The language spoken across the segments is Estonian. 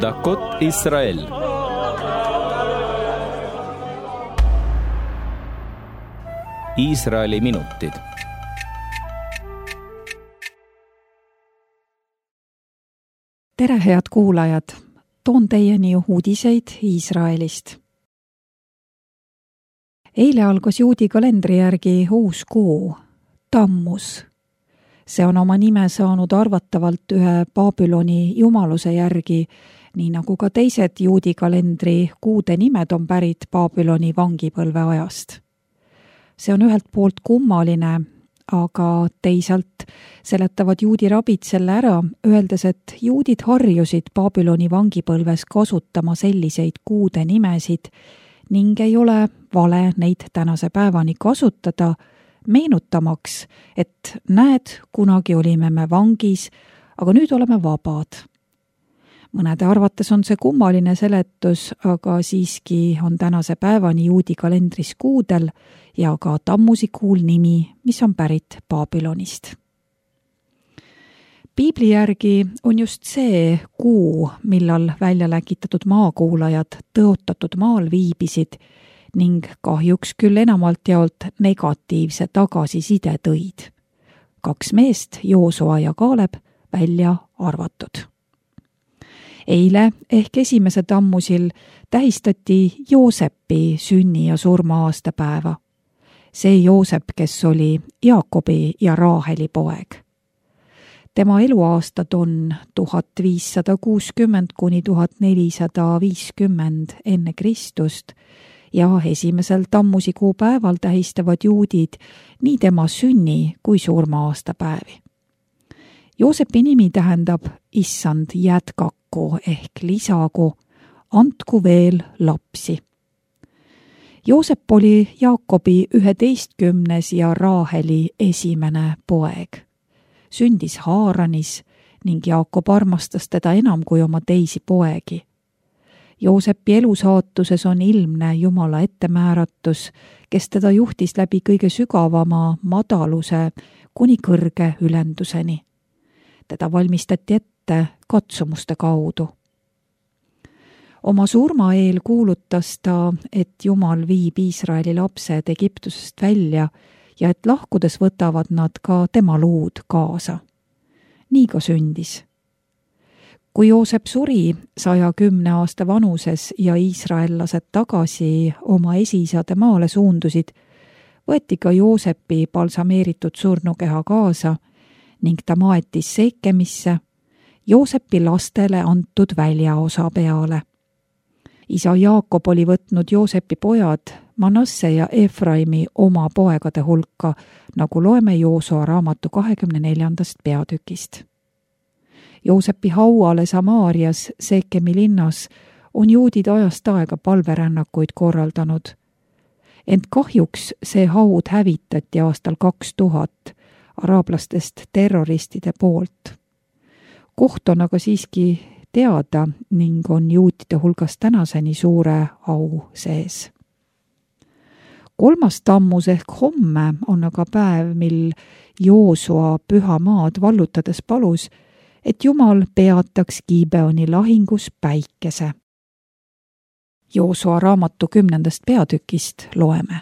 דקות ישראל. Iisraeli minutid. Tere, head kuulajad! Toon teieni uudiseid Iisraelist. Eile algas juudi kalendri järgi uus kuu, Tammus. See on oma nime saanud arvatavalt ühe Babyloni jumaluse järgi, nii nagu ka teised juudi kalendri kuude nimed on pärit Babyloni vangipõlve ajast. See on ühelt poolt kummaline, aga teisalt seletavad juudi rabid selle ära, öeldes, et juudid harjusid Babyloni vangipõlves kasutama selliseid kuude nimesid ning ei ole vale neid tänase päevani kasutada, meenutamaks, et näed, kunagi olime me vangis, aga nüüd oleme vabad. Mõnede arvates on see kummaline seletus, aga siiski on tänase päevani juudi kalendris kuudel ja ka Tammusi kuul nimi, mis on pärit Babylonist. Piibli järgi on just see kuu, millal välja läkitatud maakuulajad tõotatud maal viibisid ning kahjuks küll enamalt jaolt negatiivse tagasiside tõid. 2 meest, Joosua ja Kaaleb, välja arvatud. Eile ehk 1. Tammusil tähistati Joosepi sünni- ja surma-aastapäeva. See Joosep, kes oli Jaakobi ja Raaheli poeg. Tema eluaastad on 1560 kuni 1450 enne Kristust ja 1. Tammusikuu päeval tähistavad juudid nii tema sünni- kui surma-aastapäevi. Joosepi nimi tähendab issand jätkaku ehk lisagu, andku veel lapsi. Joosep oli Jaakobi 11. ja Raaheli esimene poeg. Sündis Haaranis ning Jaakob armastas teda enam kui oma teisi poegi. Joosepi elusaatuses on ilmne Jumala ettemääratus, kes teda juhtis läbi kõige sügavama madaluse kuni kõrge ülenduseni. Teda valmistati ette katsumuste kaudu. Oma surma eel kuulutas ta, et Jumal viib Iisraeli lapsed Egiptusest välja ja et lahkudes võtavad nad ka tema luud kaasa. Nii ka sündis. Kui Joosep suri 110 aasta vanuses ja iisraellased tagasi oma esiisade maale suundusid, võeti ka Joosepi balsameeritud surnukeha kaasa ning ta maetis Seekemisse, Joosepi lastele antud väljaosa peale. Isa Jaakob oli võtnud Joosepi pojad Manasse ja Efraimi oma poegade hulka, nagu loeme Joosua raamatu 24. peatükist. Joosepi hauale Samaarias Seekemi linnas on juudid ajast aega palverännakuid korraldanud. Ent kahjuks see haud hävitati aastal 2000 araablastest terroristide poolt. Koht on aga siiski teada ning on juutide hulgas tänaseni suure au sees. 3. Tammus ehk homme on aga päev, mil Joosua püha maad vallutades palus, et Jumal peataks Gibeoni lahingus päikese. Joosua raamatu 10. peatükist loeme.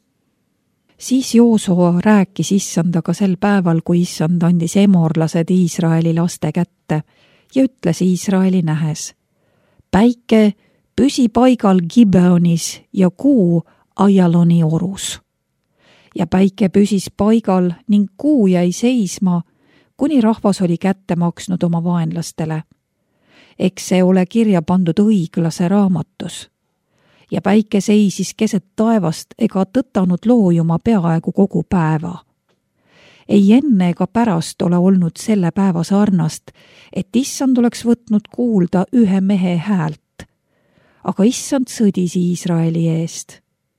Siis Joosua rääkis issandaga sel päeval, kui issand andis emorlased Iisraeli laste kätte ja ütles Iisraeli nähes: päike püsi paigal Gibeonis ja kuu Ajaloni orus. Ja päike püsis paigal ning kuu jäi seisma, kuni rahvas oli kätte maksnud oma vaenlastele. Eks see ole kirja pandud õiglase raamatus. Ja päike seisis keset taevast ega tõtanud loojuma peaaegu kogu päeva. Ei enne ega pärast ole olnud selle päeva sarnast, et issand oleks võtnud kuulda ühe mehe häält. Aga issand sõdis Iisraeli eest.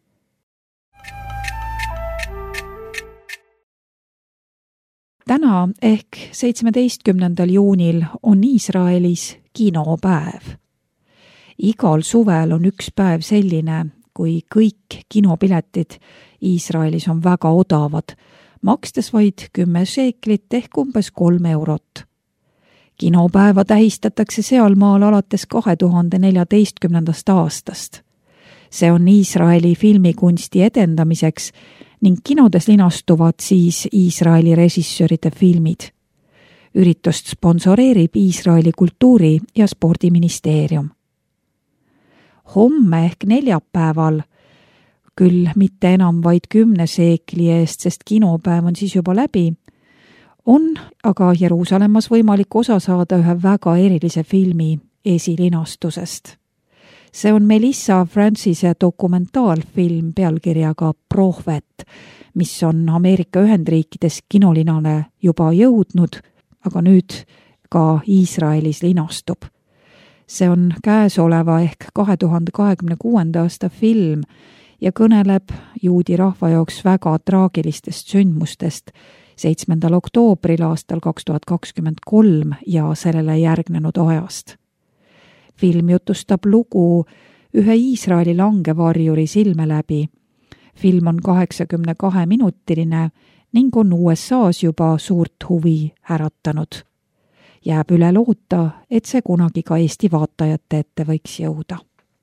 Täna ehk 17. juunil on Iisraelis kinopäev. Igal suvel on üks päev selline, kui kõik kinopiletid Iisraelis on väga odavad, makstes vaid 10 šeeklit ehk umbes 3 eurot. kinopäeva tähistatakse sealmaal alates 2014. aastast. See on Iisraeli filmikunsti edendamiseks ning kinodes linastuvad siis Iisraeli režissööride filmid. Üritust sponsoreerib Iisraeli kultuuri- ja spordiministeerium. Homme ehk neljapäeval, küll mitte enam vaid 10 seekli eest, sest kinopäev on siis juba läbi, on aga Jeruusalemmas võimalik osa saada ühe väga erilise filmi esilinastusest. See on Melissa Francise dokumentaalfilm pealkirjaga Prohvet, mis on Ameerika Ühendriikides kinolinale juba jõudnud, aga nüüd ka Iisraelis linastub. See on käesoleva ehk 2026. aasta film ja kõneleb juudi rahva jaoks väga traagilistest sündmustest 7. oktoobril aastal 2023 ja sellele järgnenud ajast. Film jutustab lugu ühe Iisraeli langevarjuri silme läbi. Film on 82-minutiline ning on USA's juba suurt huvi äratanud. Jääb üle loota, et see kunagi ka Eesti vaatajate ette võiks jõuda.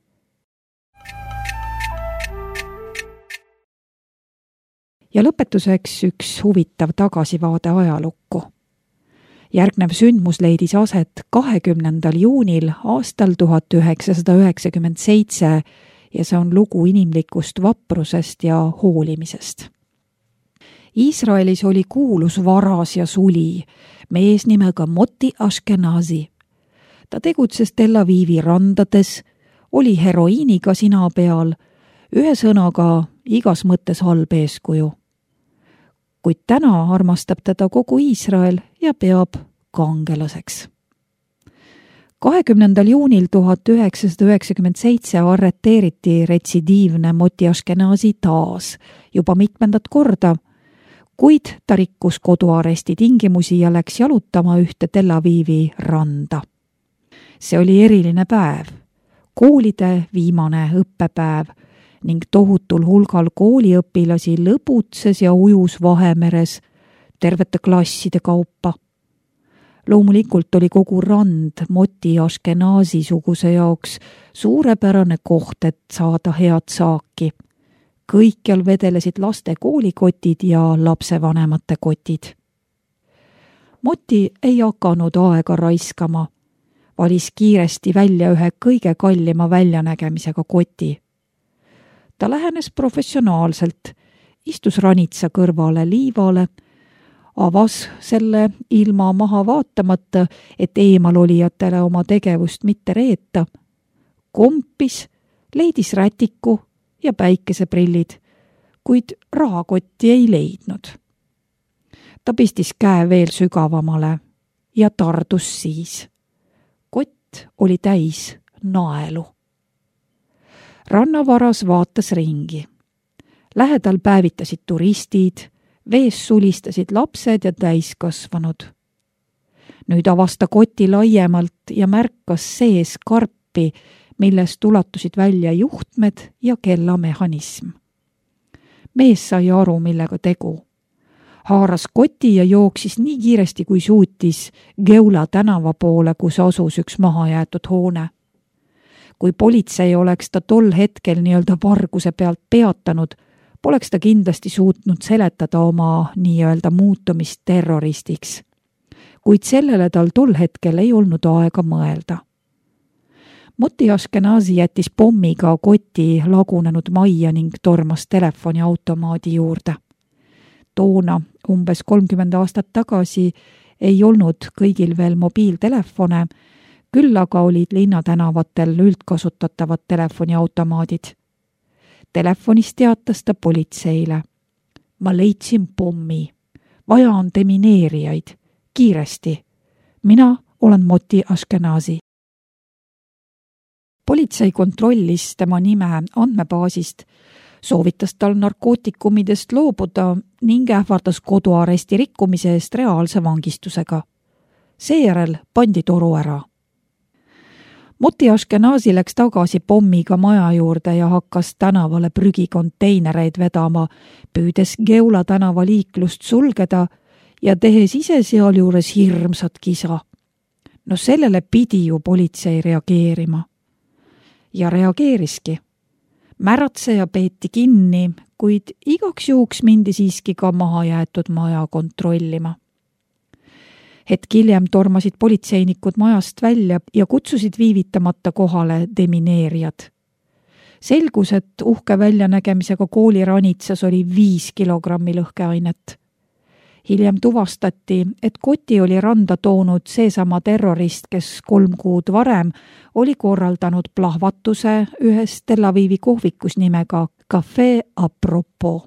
Ja lõpetuseks üks huvitav tagasivaade ajalukku. Järgnev sündmus leidis aset 20. juunil aastal 1997 ja see on lugu inimlikust vaprusest ja hoolimisest. Iisraelis oli kuulus varas ja suli, mees nimega Moti Ashkenazi. Ta tegutses Tel Avivi randades, oli heroiiniga sina peal, ühesõnaga igas mõttes halb eeskuju. Kuid täna armastab teda kogu Iisrael ja peab kangelaseks. 20. juunil 1997 arreteeriti retsidiivne Moti Ashkenazi taas, juba mitmendat korda, kuid ta rikkus koduaresti tingimusi ja läks jalutama ühte Tel Avivi randa. See oli eriline päev, koolide viimane õppepäev ning tohutul hulgal kooliõpilasi lõbutses ja ujus Vahemeres tervete klasside kaupa. Loomulikult oli kogu rand Moti Ashkenazi suguse jaoks suurepärane koht, et saada head saaki. Kõikjal vedelesid laste koolikotid ja lapsevanemate kotid. Moti ei hakanud aega raiskama, valis kiiresti välja ühe kõige kallima väljanägemisega koti. Ta lähenes professionaalselt, istus ranitsa kõrvale liivale, avas selle ilma maha vaatamata, et eemalolijatele oma tegevust mitte reeta, kompis, leidis rätiku ja päikeseprillid, kuid rahakotti ei leidnud. Ta pistis käe veel sügavamale ja tardus siis. Kott oli täis naelu. Rannavaras vaatas ringi. Lähedal päevitasid turistid, vees sulistasid lapsed ja täiskasvanud. Nüüd avas ta koti laiemalt ja märkas sees karpi, millest ulatusid välja juhtmed ja kellamehhanism. Mees sai aru, millega tegu. Haaras koti ja jooksis nii kiiresti kui suutis Geula tänava poole, kus asus üks mahajäetud hoone. Kui politsei oleks ta tol hetkel nii-öelda varguse pealt peatanud, poleks ta kindlasti suutnud seletada oma nii-öelda muutumist terroristiks. Kuid sellele tal tol hetkel ei olnud aega mõelda. Moti Ashkenazi jättis pommiga koti lagunenud majja ning tormas telefoniautomaadi juurde. Toona, umbes 30 aastat tagasi, ei olnud kõigil veel mobiiltelefone, küll aga olid linnatänavatel üldkasutatavad telefoniautomaadid. Telefonis teatas ta politseile. Ma leidsin pommi. Vaja on demineerijaid. Kiiresti. Mina olen Moti Ashkenazi. Politsei kontrollis tema nime andmebaasist, soovitas tal narkootikumidest loobuda ning ähvardas koduaresti rikkumise eest reaalse vangistusega. Seejärel pandi toru ära. Moti Ashkenazi läks tagasi pommiga maja juurde ja hakkas tänavale prügikonteinereid vedama, püüdes Geula tänava liiklust sulgeda ja tehes ise sealjuures hirmsat kisa. No sellele pidi ju politsei reageerima. Ja reageeriski. Märatseja peeti kinni, kuid igaks juhuks mindi siiski ka maha jäetud maja kontrollima. Hetk hiljem tormasid politseinikud majast välja ja kutsusid viivitamata kohale demineerijad. Selgus, et uhke väljanägemisega kooliranitsas oli 5 kilogrammi lõhkeainet. Hiljem tuvastati, et koti oli randa toonud seesama terrorist, kes 3 kuud varem oli korraldanud plahvatuse ühes Tel Avivi kohvikus nimega Café Apropos.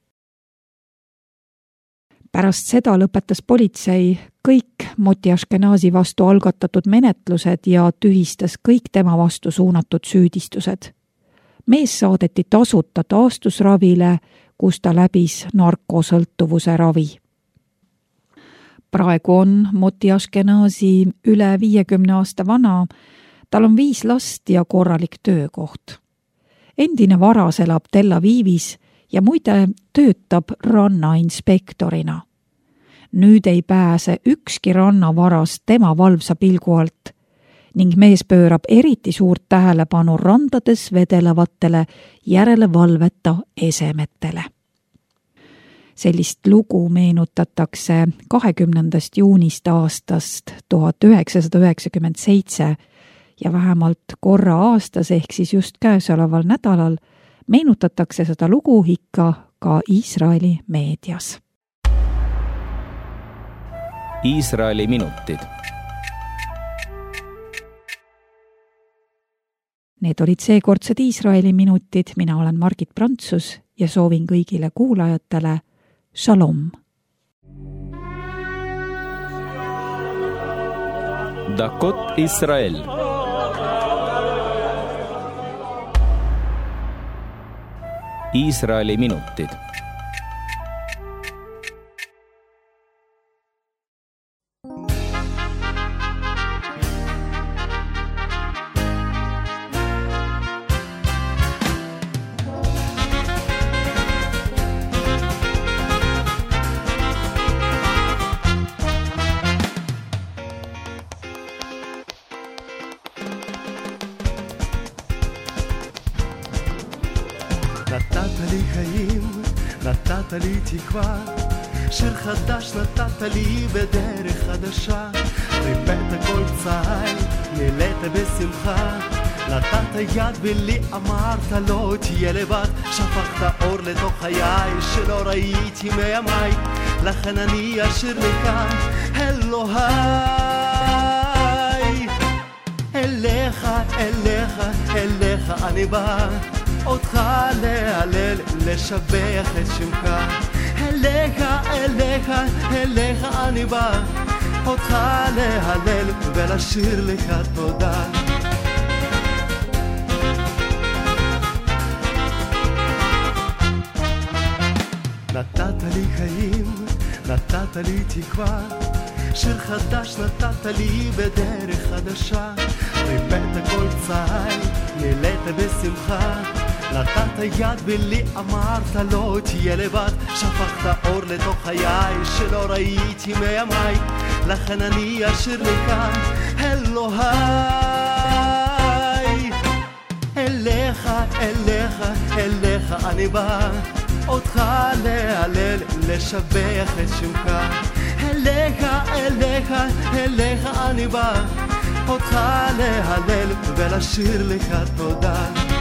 Pärast seda lõpetas politsei kõik Moti Ashkenazi vastu algatatud menetlused ja tühistas kõik tema vastu suunatud süüdistused. Mees saadeti tasuta taastusravile, kus ta läbis narkosõltuvuse ravi. Praegu on Moti Ashkenazi üle 50 aasta vana, tal on 5 last ja korralik töökoht. Endine varas elab Tel Avivis ja muide töötab rannainspektorina. Nüüd ei pääse ükski rannavaras tema valvsa pilgu alt ning mees pöörab eriti suurt tähelepanu randades vedelevatele järelevalveta esemetele. Sellist lugu meenutatakse 20. juunist aastast 1997 ja vähemalt korra aastas ehk siis just käesoleval nädalal meenutatakse seda lugu ikka ka Iisraeli meedias. Iisraeli minutid. Need olid seekordsed Iisraeli minutid, mina olen Margit Prantsus ja soovin kõigile kuulajatele Shalom. Dakot Israel. Iisraeli minutid. נתת לי חיים, נתת לי תקווה, שיר חדש נתת לי בדרך חדשה, ריפאת כל צער, מילאת בשמחה, נתת יד ולי אמרת לא תהיה לבד, שפכת אור לתוך חיי שלא ראיתי מימיי, לכן אני אשיר מכאן אלוהי, אליך, אליך, אליך אני בא, אותך להלל, לשבח את שמך, אליך, אליך, אליך אני בא, אותך להלל ולשיר לך תודה. נתת לי חיים, נתת לי תקווה, שיר חדש נתת לי בדרך חדשה, ריפאת כל צער, מילאת בשמחה, נתת יד ולי אמרת לא תהיה לבד, שפכת אור לתוך חיי שלא ראיתי מימיי, לכן אני אשיר מכאן אלוהי, אליך, אליך, אליך אני בא, אותך להלל, לשבח את שמך, אליך, אליך, אליך אני בא, אותך להלל ולשיר לך תודה.